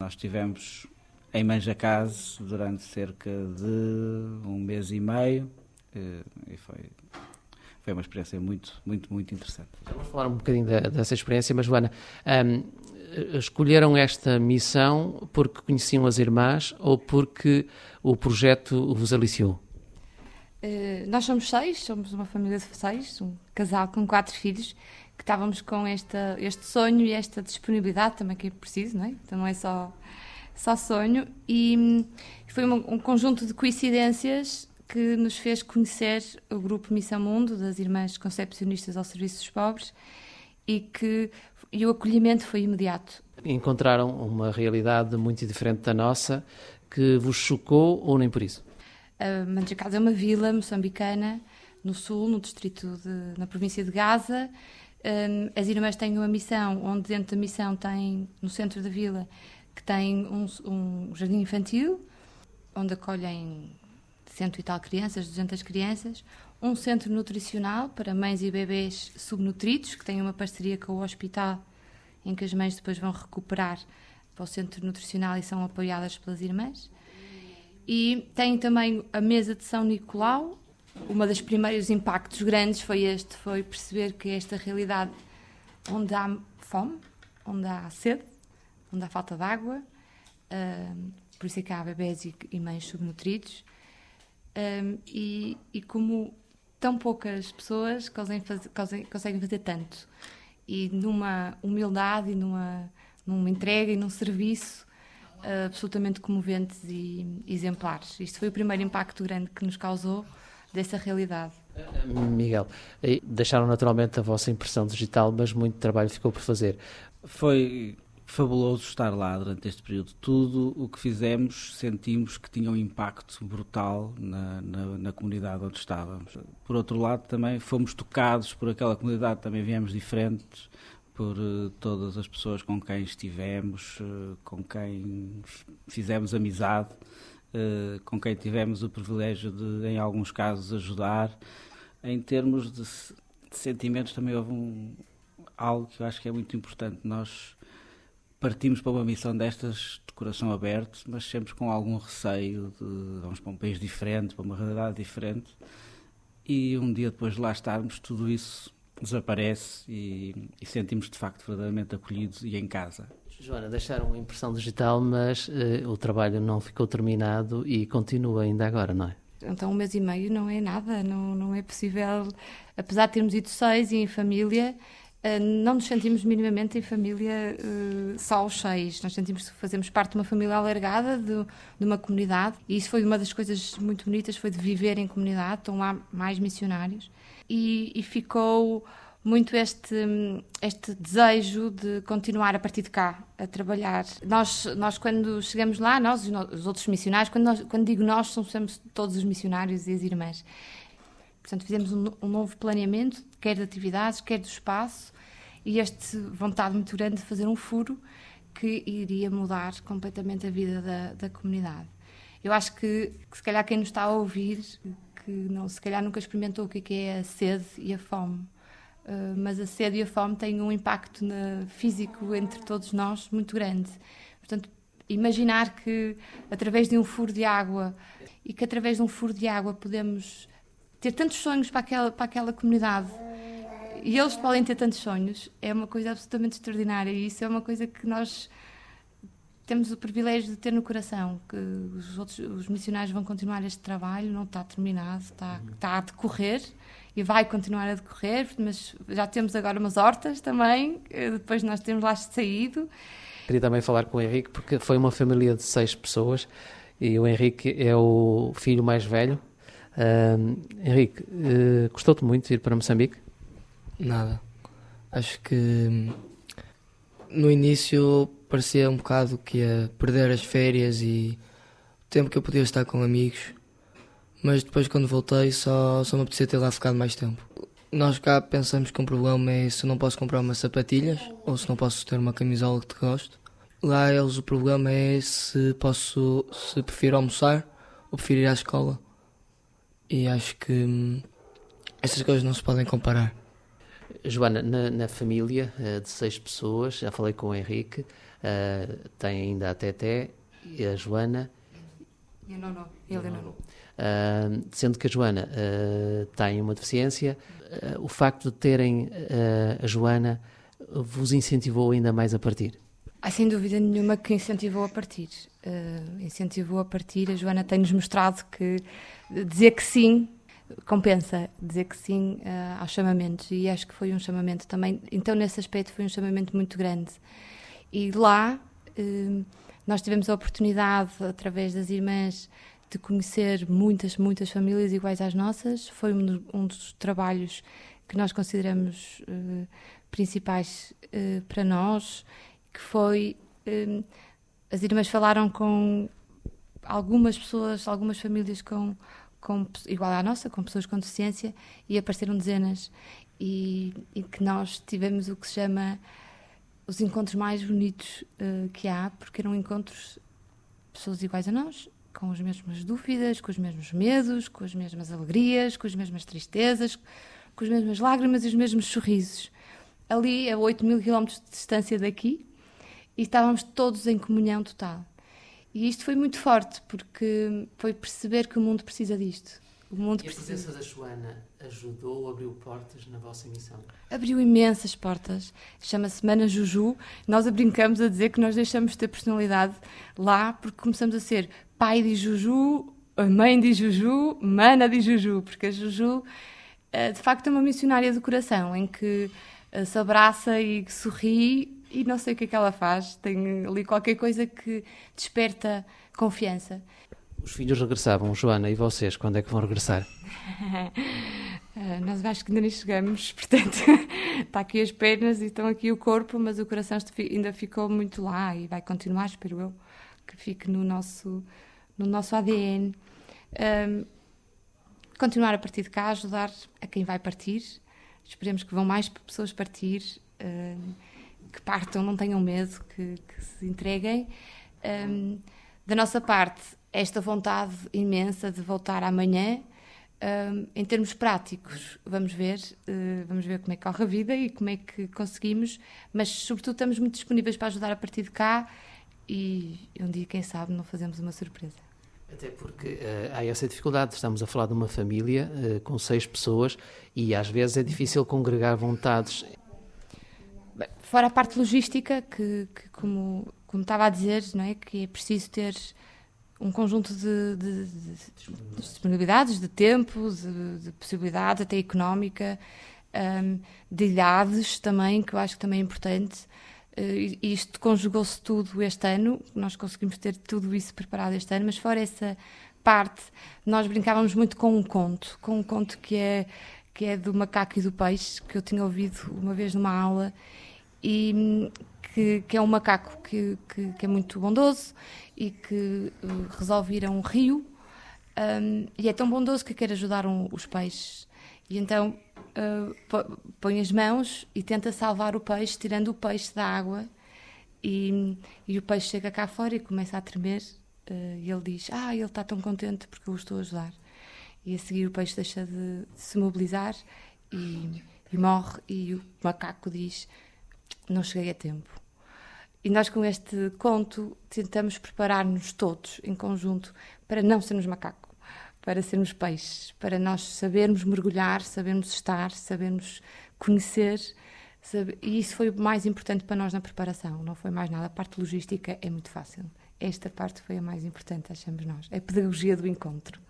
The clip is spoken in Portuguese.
Nós estivemos em Manjacase durante cerca de um mês e meio e foi uma experiência muito interessante. Vamos falar um bocadinho dessa experiência, mas Joana, escolheram esta missão porque conheciam as irmãs ou porque o projeto vos aliciou? Nós somos 6, somos uma família de 6, um casal com 4 filhos, que estávamos com este sonho e esta disponibilidade também que é preciso, não é? Então não é só sonho, e foi um conjunto de coincidências que nos fez conhecer o grupo Missão Mundo, das Irmãs Concepcionistas ao Serviço dos Pobres, e o acolhimento foi imediato. Encontraram uma realidade muito diferente da nossa, que vos chocou ou nem por isso? Manjacase é uma vila moçambicana, no sul, na província de Gaza. As irmãs têm uma missão, onde dentro da missão tem, no centro da vila, que tem um jardim infantil, onde acolhem 100 e tal crianças, 200 crianças, um centro nutricional para mães e bebês subnutridos, que tem uma parceria com o hospital, em que as mães depois vão recuperar para o centro nutricional e são apoiadas pelas irmãs. E tem também a mesa de São Nicolau. Um dos primeiros impactos grandes foi perceber que esta realidade, onde há fome, onde há sede, onde há falta de água, por isso é que há bebés e mães subnutridos, e como tão poucas pessoas conseguem fazer tanto, e numa humildade e numa entrega e num serviço absolutamente comoventes e exemplares. Isto foi o primeiro impacto grande que nos causou dessa realidade. Miguel, deixaram naturalmente a vossa impressão digital, mas muito trabalho ficou por fazer. Foi fabuloso estar lá durante este período. Tudo o que fizemos sentimos que tinha um impacto brutal na comunidade onde estávamos. Por outro lado, também fomos tocados por aquela comunidade, também viemos diferentes por todas as pessoas com quem estivemos, com quem fizemos amizade, com quem tivemos o privilégio de, em alguns casos, ajudar. Em termos de sentimentos, também houve algo que eu acho que é muito importante. Nós partimos para uma missão destas de coração aberto, mas sempre com algum receio de vamos para um país diferente, para uma realidade diferente, e um dia depois de lá estarmos, tudo isso desaparece e sentimos de facto verdadeiramente acolhidos e em casa. Joana, deixaram a impressão digital, mas o trabalho não ficou terminado e continua ainda agora, não é? Então 1 mês e meio não é nada, não é possível, apesar de termos ido 6 e em família, não nos sentimos minimamente em família só os 6. Nós sentimos que fazemos parte de uma família alargada, de uma comunidade, e isso foi uma das coisas muito bonitas, foi de viver em comunidade. Estão lá mais missionários e ficou muito este desejo de continuar a partir de cá, a trabalhar. Nós quando chegamos lá, nós e os outros missionários, quando digo nós, somos todos os missionários e as irmãs. Portanto, fizemos um novo planeamento, quer de atividades, quer do espaço, e esta vontade muito grande de fazer um furo que iria mudar completamente a vida da comunidade. Eu acho que se calhar quem nos está a ouvir, se calhar nunca experimentou o que é a sede e a fome, mas a sede e a fome têm um impacto físico entre todos nós muito grande. Portanto, imaginar que através de um furo de água, e que através de um furo de água podemos ter tantos sonhos para aquela comunidade, e eles podem ter tantos sonhos, é uma coisa absolutamente extraordinária, e isso é uma coisa que nós temos o privilégio de ter no coração, que os missionários vão continuar este trabalho, não está terminado, está a decorrer, e vai continuar a decorrer, mas já temos agora umas hortas também, depois nós temos lá saído. Queria também falar com o Henrique, porque foi uma família de 6 pessoas, e o Henrique é o filho mais velho. Henrique, gostou-te muito de ir para Moçambique? Nada. Acho que no início parecia um bocado que ia perder as férias e o tempo que eu podia estar com amigos, mas depois quando voltei só me apetecia ter lá ficado mais tempo. Nós cá pensamos que um problema é se eu não posso comprar umas sapatilhas ou se não posso ter uma camisola que gosto. Lá o problema é se prefiro almoçar ou prefiro ir à escola. E acho que estas coisas não se podem comparar. Joana, na família de 6 pessoas, já falei com o Henrique, Tem ainda a Teté e a Joana. E o Nono, ele é Nono. Sendo que a Joana tem uma deficiência, o facto de terem a Joana vos incentivou ainda mais a partir? Sem dúvida nenhuma que incentivou a partir. Incentivou a partir. A Joana tem-nos mostrado que dizer que sim compensa, dizer que sim aos chamamentos, e acho que foi um chamamento também. Então, nesse aspecto, foi um chamamento muito grande. E lá nós tivemos a oportunidade, através das irmãs, de conhecer muitas famílias iguais às nossas. Foi um dos trabalhos que nós consideramos principais para nós, que foi, as irmãs falaram com algumas pessoas, algumas famílias igual à nossa, com pessoas com deficiência, e apareceram dezenas, e que nós tivemos o que se chama os encontros mais bonitos que há, porque eram encontros de pessoas iguais a nós, com as mesmas dúvidas, com os mesmos medos, com as mesmas alegrias, com as mesmas tristezas, com as mesmas lágrimas e os mesmos sorrisos. Ali, a 8.000 quilómetros de distância daqui, e estávamos todos em comunhão total. E isto foi muito forte, porque foi perceber que o mundo precisa disto. O mundo a presença da Joana ajudou, abriu portas na vossa missão? Abriu imensas portas. Chama-se Mana Juju. Nós brincamos a dizer que nós deixamos de ter personalidade lá, porque começamos a ser pai de Juju, mãe de Juju, mana de Juju, porque a Juju, de facto, é uma missionária do coração, em que se abraça e sorri, e não sei o que é que ela faz. Tem ali qualquer coisa que desperta confiança. Os filhos regressavam, Joana, e vocês, quando é que vão regressar? Nós acho que ainda nem chegamos, portanto, está aqui as pernas e estão aqui o corpo, mas o coração ainda ficou muito lá e vai continuar, espero eu, que fique no nosso ADN. Continuar a partir de cá, ajudar a quem vai partir. Esperemos que vão mais pessoas partir, que partam, não tenham medo, que se entreguem. Da nossa parte, esta vontade imensa de voltar amanhã. Em termos práticos, vamos ver como é que corre a vida e como é que conseguimos, mas sobretudo estamos muito disponíveis para ajudar a partir de cá, e um dia, quem sabe, não fazemos uma surpresa. Até porque há essa dificuldade, estamos a falar de uma família com 6 pessoas e às vezes é difícil congregar vontades. Fora a parte logística, que como estava a dizer, não é? Que é preciso ter um conjunto de disponibilidades, de tempo, de possibilidades, até económica, de idades também, que eu acho que também é importante. Isto conjugou-se tudo este ano, nós conseguimos ter tudo isso preparado este ano, mas fora essa parte, nós brincávamos muito com um conto que é do macaco e do peixe, que eu tinha ouvido uma vez numa aula, e que é um macaco que é muito bondoso e que resolve ir a um rio, e é tão bondoso que quer ajudar os peixes. E então põe as mãos e tenta salvar o peixe, tirando o peixe da água, e o peixe chega cá fora e começa a tremer, e ele diz, ele está tão contente porque eu o estou a ajudar. E a seguir o peixe deixa de se mobilizar e morre, e o macaco diz, não cheguei a tempo. E nós, com este conto, tentamos preparar-nos todos em conjunto para não sermos macaco, para sermos peixes, para nós sabermos mergulhar, sabermos estar, sabermos conhecer. E isso foi o mais importante para nós na preparação, não foi mais nada. A parte logística é muito fácil. Esta parte foi a mais importante, achamos nós. É a pedagogia do encontro.